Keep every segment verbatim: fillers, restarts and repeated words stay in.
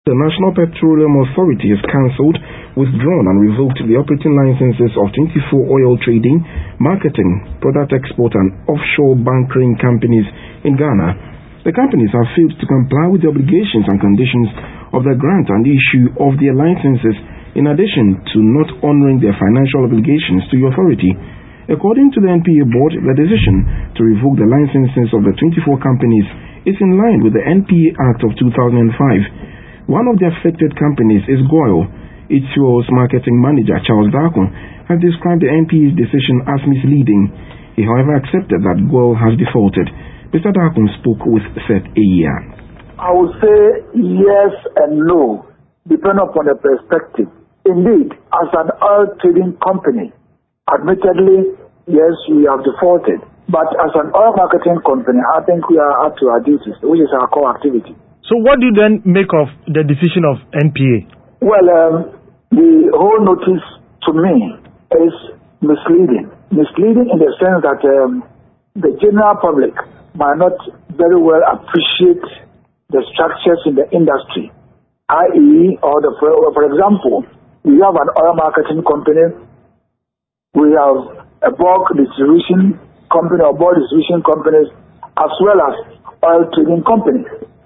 The National Petroleum Authority has cancelled, withdrawn and revoked the operating licenses of twenty-four oil trading, marketing, product export and offshore bunkering companies in Ghana. The companies have failed to comply with the obligations and conditions of the grant and issue of their licenses, in addition to not honouring their financial obligations to the authority. According to the N P A board, the decision to revoke the licenses of the twenty-four companies is in line with the N P A Act of two thousand five. One of the affected companies is Goil. Its fuels marketing manager, Charles Darko, has described the N P A's decision as misleading. He, however, accepted that Goil has defaulted. Mister Darko spoke with Seth Eya. I would say yes and no, depending upon the perspective. Indeed, as an oil trading company, admittedly, yes, we have defaulted. But as an oil marketing company, I think we are up to our duties, which is our core activity. So what do you then make of the decision of N P A? Well, um, the whole notice to me is misleading. Misleading in the sense that um, the general public might not very well appreciate the structures in the industry, that is, or the, for example, we have an oil marketing company, we have a bulk distribution company or bulk distribution companies, as well as oil trading companies.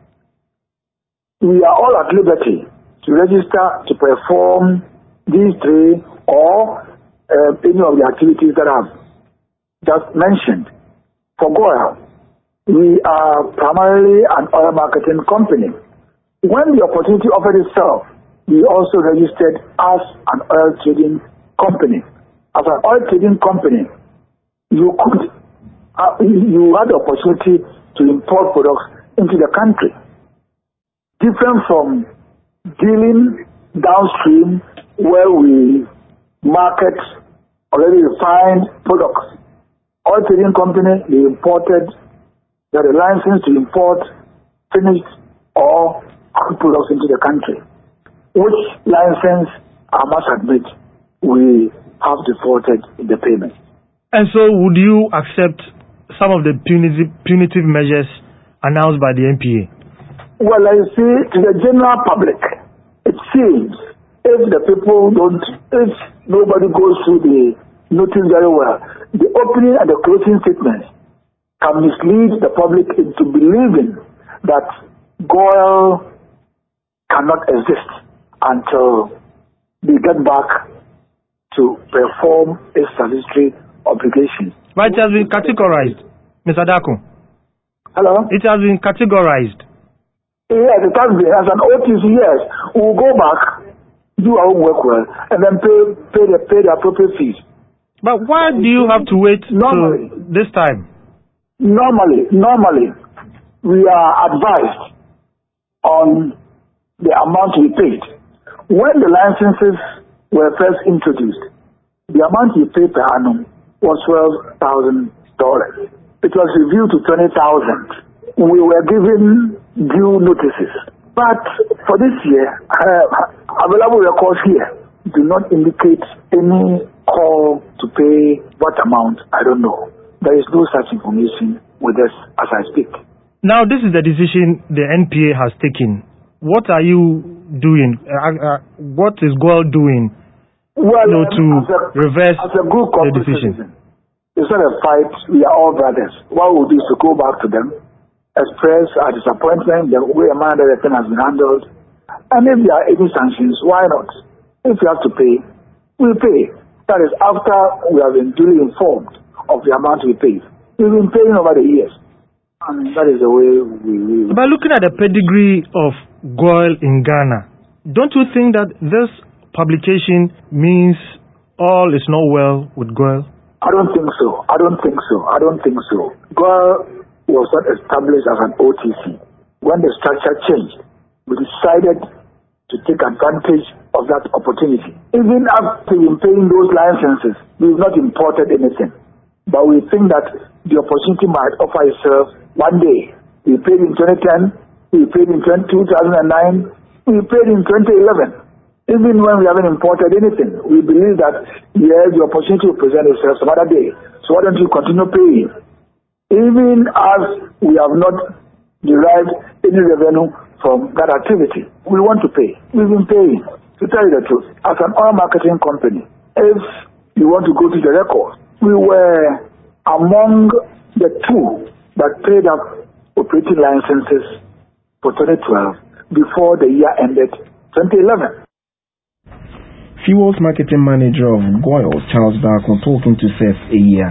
We are all at liberty to register to perform these three or uh, any of the activities that I've just mentioned. For Goil, we are primarily an oil marketing company. When the opportunity offered itself, we also registered as an oil trading company. As an oil trading company, you could uh, you had the opportunity to import products into the country. Different from dealing downstream where we market already refined products. Oil trading company, they imported, they had a license to import finished or crude products into the country. Which license, I must admit, we have defaulted in the payment. And so would you accept some of the punitive, punitive measures announced by the N P A? Well, I see, to the general public, it seems if the people don't, if nobody goes through the notice very well, the opening and the closing statements can mislead the public into believing that Goil cannot exist until they get back to perform its statutory obligations. But it has been categorized, Mister Darko. Hello? It has been categorized. Yes, it has been. As an O T C, yes, we'll go back, do our homework well, and then pay pay the pay the appropriate fees. But why do you have to wait normally, till this time? Normally, normally, we are advised on the amount we paid. When the licenses were first introduced, the amount we paid per annum was twelve thousand dollars. It was reviewed to twenty thousand. We were given due notices. But for this year, uh, available records here do not indicate any call to pay what amount, I don't know. There is no such information with us as I speak. Now, this is the decision the N P A has taken. What are you doing? Uh, uh, what is Goil doing well, you know, to as a, reverse as a group the decision? Citizen, it's not a fight. We are all brothers. What we'll do is to go back to them, express our disappointment, the way a man that the thing has been handled, and if there are any sanctions, why not? If we have to pay, we'll pay. That is after we have been duly informed of the amount we pay. We've been paying over the years, and that is the way we live. By looking at the pedigree of Goil in Ghana, don't you think that this publication means all is not well with Goil? I don't think so. I don't think so. I don't think so. Goil was not established as an O T C. When the structure changed, we decided to take advantage of that opportunity. Even after paying those licenses, we've not imported anything. But we think that the opportunity might offer itself one day. We paid in twenty ten, we paid in two thousand nine, we paid in twenty eleven. Even when we haven't imported anything, we believe that, yes, the opportunity will present itself some other day. So why don't you continue paying? Even as we have not derived any revenue from that activity. We want to pay. We've been paying. To tell you the truth, as an oil marketing company, if you want to go to the record, we were among the two that paid up operating licenses for twenty twelve before the year ended twenty eleven. Fuels marketing manager of Goil, Charles Darko, talking to Seth Eya.